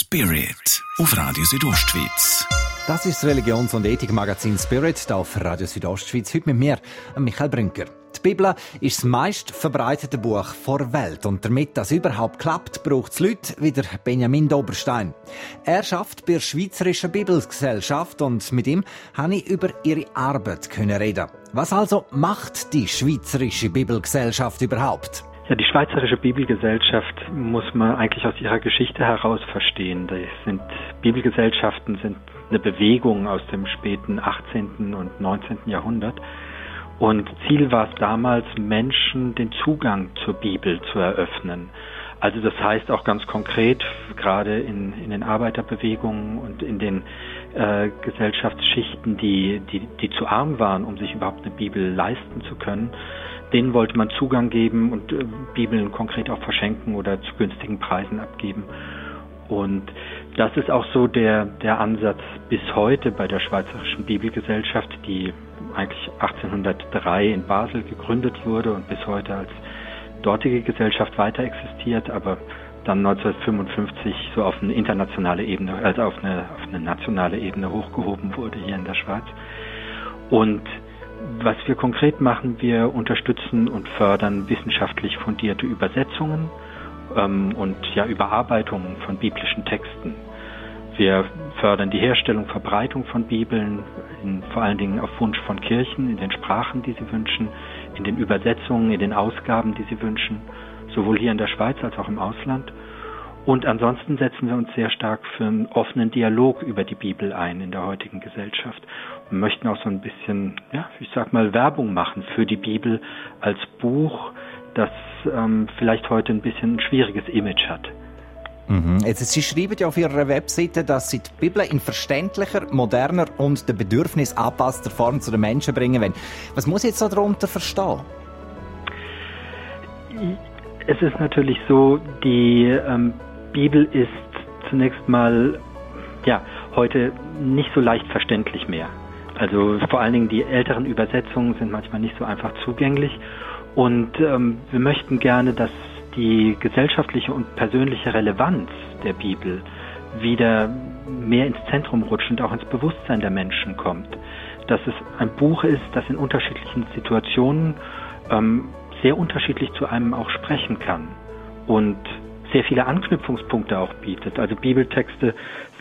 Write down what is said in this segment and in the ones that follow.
Spirit auf Radio Südostschweiz. Das ist das Religions- und Ethikmagazin Spirit hier auf Radio Südostschweiz. Heute mit mir, Michael Brünker. Die Bibel ist das meist verbreitete Buch der Welt. Und damit das überhaupt klappt, braucht es Leute wie der Benjamin Doberstein. Er arbeitet bei der Schweizerischen Bibelgesellschaft und mit ihm konnte ich über ihre Arbeit reden. Was also macht die Schweizerische Bibelgesellschaft überhaupt? Ja, die Schweizerische Bibelgesellschaft muss man eigentlich aus ihrer Geschichte heraus verstehen. Bibelgesellschaften sind eine Bewegung aus dem späten 18. und 19. Jahrhundert. Und Ziel war es damals, Menschen den Zugang zur Bibel zu eröffnen. Also das heißt auch ganz konkret, gerade in den Arbeiterbewegungen und in den Gesellschaftsschichten, die zu arm waren, um sich überhaupt eine Bibel leisten zu können, denen wollte man Zugang geben und Bibeln konkret auch verschenken oder zu günstigen Preisen abgeben. Und das ist auch so der Ansatz bis heute bei der Schweizerischen Bibelgesellschaft, die eigentlich 1803 in Basel gegründet wurde und bis heute als dortige Gesellschaft weiter existiert, aber dann 1955 so auf eine internationale Ebene, also auf eine nationale Ebene hochgehoben wurde hier in der Schweiz. Und was wir konkret machen, wir unterstützen und fördern wissenschaftlich fundierte Übersetzungen und Überarbeitungen von biblischen Texten. Wir fördern die Herstellung, Verbreitung von Bibeln, vor allen Dingen auf Wunsch von Kirchen, in den Sprachen, die sie wünschen, in den Übersetzungen, in den Ausgaben, die sie wünschen, sowohl hier in der Schweiz als auch im Ausland. Und ansonsten setzen wir uns sehr stark für einen offenen Dialog über die Bibel ein in der heutigen Gesellschaft und möchten auch so ein bisschen, Werbung machen für die Bibel als Buch, das vielleicht heute ein bisschen ein schwieriges Image hat. Sie schreiben ja auf Ihrer Webseite, dass Sie die Bibel in verständlicher, moderner und den Bedürfnissen angepasster Form zu den Menschen bringen wollen. Was muss ich jetzt darunter verstehen? Es ist natürlich so, die Bibel ist zunächst mal heute nicht so leicht verständlich mehr. Also vor allen Dingen die älteren Übersetzungen sind manchmal nicht so einfach zugänglich. Und wir möchten gerne, dass die gesellschaftliche und persönliche Relevanz der Bibel wieder mehr ins Zentrum rutscht und auch ins Bewusstsein der Menschen kommt. Dass es ein Buch ist, das in unterschiedlichen Situationen sehr unterschiedlich zu einem auch sprechen kann und sehr viele Anknüpfungspunkte auch bietet. Also Bibeltexte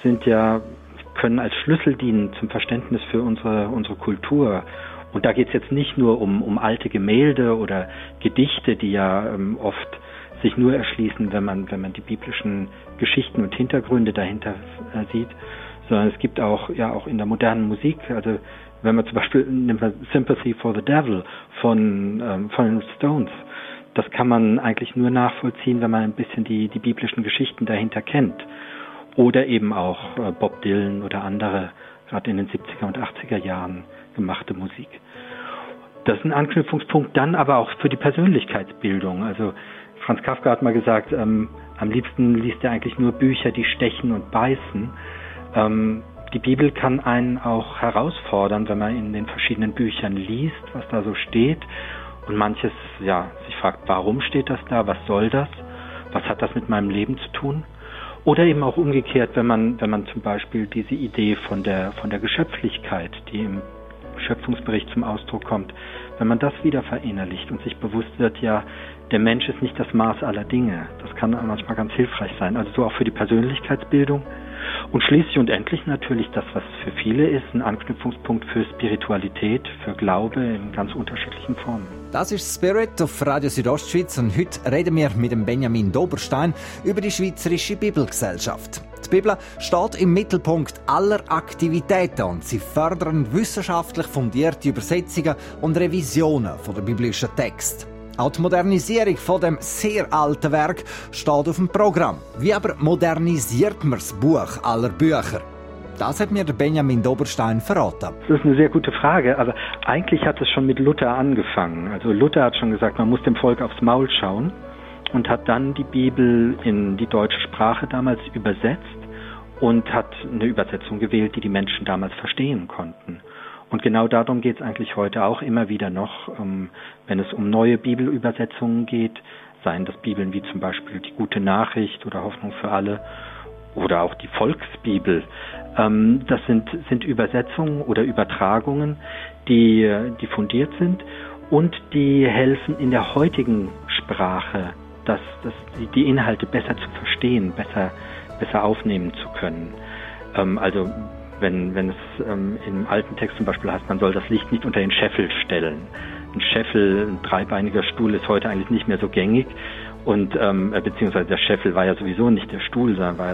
können als Schlüssel dienen zum Verständnis für unsere Kultur. Und da geht es jetzt nicht nur um alte Gemälde oder Gedichte, die ja oft sich nur erschließen, wenn man die biblischen Geschichten und Hintergründe dahinter sieht, sondern es gibt auch in der modernen Musik, also wenn man zum Beispiel nimmt man Sympathy for the Devil von den Stones, das kann man eigentlich nur nachvollziehen, wenn man ein bisschen die biblischen Geschichten dahinter kennt. Oder eben auch Bob Dylan oder andere, gerade in den 70er und 80er Jahren gemachte Musik. Das ist ein Anknüpfungspunkt dann aber auch für die Persönlichkeitsbildung. Also Franz Kafka hat mal gesagt, am liebsten liest er eigentlich nur Bücher, die stechen und beißen. Die Bibel kann einen auch herausfordern, wenn man in den verschiedenen Büchern liest, was da so steht und manches sich fragt, warum steht das da, was soll das, was hat das mit meinem Leben zu tun? Oder eben auch umgekehrt, wenn man zum Beispiel diese Idee von der Geschöpflichkeit, die im Schöpfungsbericht zum Ausdruck kommt, wenn man das wieder verinnerlicht und sich bewusst wird, der Mensch ist nicht das Maß aller Dinge. Das kann manchmal ganz hilfreich sein. Also so auch für die Persönlichkeitsbildung. Und schließlich und endlich natürlich das, was für viele ist, ein Anknüpfungspunkt für Spiritualität, für Glaube in ganz unterschiedlichen Formen. Das ist Spirit auf Radio Südostschweiz und heute reden wir mit dem Benjamin Doberstein über die Schweizerische Bibelgesellschaft. Die Bibel steht im Mittelpunkt aller Aktivitäten und sie fördern wissenschaftlich fundierte Übersetzungen und Revisionen von der biblischen Texte. Auch die Modernisierung von dem sehr alten Werk steht auf dem Programm. Wie aber modernisiert man das Buch aller Bücher? Das hat mir der Benjamin Doberstein verraten. Das ist eine sehr gute Frage, aber eigentlich hat es schon mit Luther angefangen. Also Luther hat schon gesagt, man muss dem Volk aufs Maul schauen und hat dann die Bibel in die deutsche Sprache damals übersetzt und hat eine Übersetzung gewählt, die Menschen damals verstehen konnten. Und genau darum geht es eigentlich heute auch immer wieder noch, wenn es um neue Bibelübersetzungen geht, seien das Bibeln wie zum Beispiel die Gute Nachricht oder Hoffnung für alle oder auch die Volksbibel. Das sind Übersetzungen oder Übertragungen, die fundiert sind und die helfen in der heutigen Sprache, die Inhalte besser zu verstehen, besser aufnehmen zu können. Also wenn es im alten Text zum Beispiel heißt, man soll das Licht nicht unter den Scheffel stellen. Ein Scheffel, ein dreibeiniger Stuhl, ist heute eigentlich nicht mehr so gängig. Und beziehungsweise der Scheffel war ja sowieso nicht der Stuhl, sondern war ja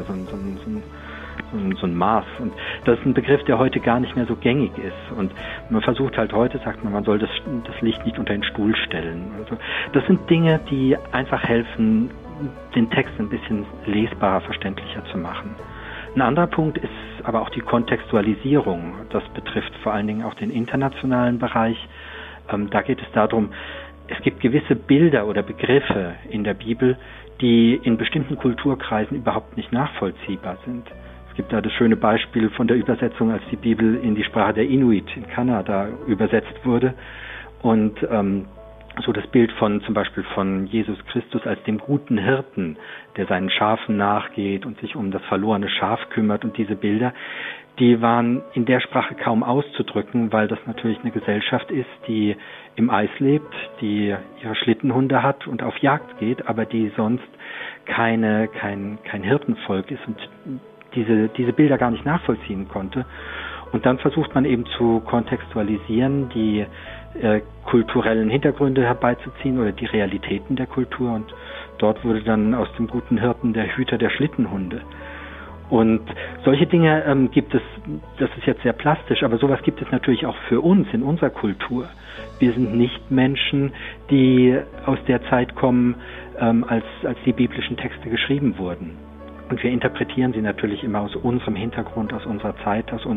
so ein Maß. Und das ist ein Begriff, der heute gar nicht mehr so gängig ist. Und man versucht halt heute, sagt man soll das Licht nicht unter den Stuhl stellen. Also das sind Dinge, die einfach helfen, den Text ein bisschen lesbarer, verständlicher zu machen. Ein anderer Punkt ist aber auch die Kontextualisierung. Das betrifft vor allen Dingen auch den internationalen Bereich. Da geht es darum, es gibt gewisse Bilder oder Begriffe in der Bibel, die in bestimmten Kulturkreisen überhaupt nicht nachvollziehbar sind. Es gibt da das schöne Beispiel von der Übersetzung, als die Bibel in die Sprache der Inuit in Kanada übersetzt wurde. Und so das Bild zum Beispiel von Jesus Christus als dem guten Hirten, der seinen Schafen nachgeht und sich um das verlorene Schaf kümmert. Und diese Bilder, die waren in der Sprache kaum auszudrücken, weil das natürlich eine Gesellschaft ist, die im Eis lebt, die ihre Schlittenhunde hat und auf Jagd geht, aber die sonst kein Hirtenvolk ist und diese Bilder gar nicht nachvollziehen konnte. Und dann versucht man eben zu kontextualisieren, die kulturellen Hintergründe herbeizuziehen oder die Realitäten der Kultur. Und dort wurde dann aus dem guten Hirten der Hüter der Schlittenhunde. Und solche Dinge gibt es, das ist jetzt sehr plastisch, aber sowas gibt es natürlich auch für uns in unserer Kultur. Wir sind nicht Menschen, die aus der Zeit kommen, als die biblischen Texte geschrieben wurden. Und wir interpretieren sie natürlich immer aus unserem Hintergrund, aus unserer Zeit, aus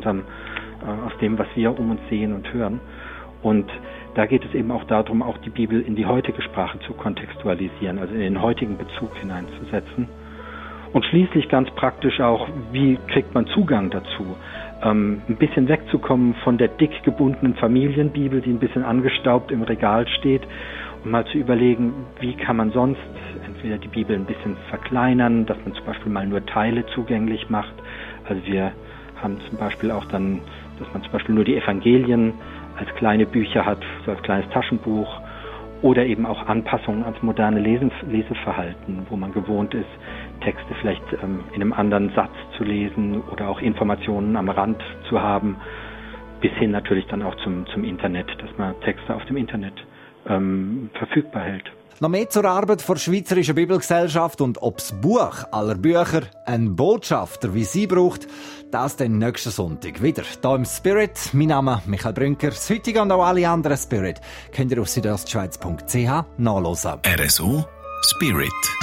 dem, was wir um uns sehen und hören. Und da geht es eben auch darum, auch die Bibel in die heutige Sprache zu kontextualisieren, also in den heutigen Bezug hineinzusetzen. Und schließlich ganz praktisch auch, wie kriegt man Zugang dazu? Ein bisschen wegzukommen von der dick gebundenen Familienbibel, die ein bisschen angestaubt im Regal steht, und mal zu überlegen, wie kann man sonst entweder die Bibel ein bisschen verkleinern, dass man zum Beispiel mal nur Teile zugänglich macht. Also wir haben zum Beispiel auch dann, dass man zum Beispiel nur die Evangelien als kleine Bücher hat, so als kleines Taschenbuch, oder eben auch Anpassungen ans moderne Leseverhalten, wo man gewohnt ist, Texte vielleicht in einem anderen Satz zu lesen oder auch Informationen am Rand zu haben, bis hin natürlich dann auch zum Internet, dass man Texte auf dem Internet verfügbar hält. Noch mehr zur Arbeit der Schweizerischen Bibelgesellschaft und ob das Buch aller Bücher einen Botschafter wie sie braucht, das dann nächsten Sonntag wieder. Hier im Spirit, mein Name ist Michael Brünker. Das heutige und auch alle anderen Spirit könnt ihr auf südostschweiz.ch nachhören. RSO Spirit.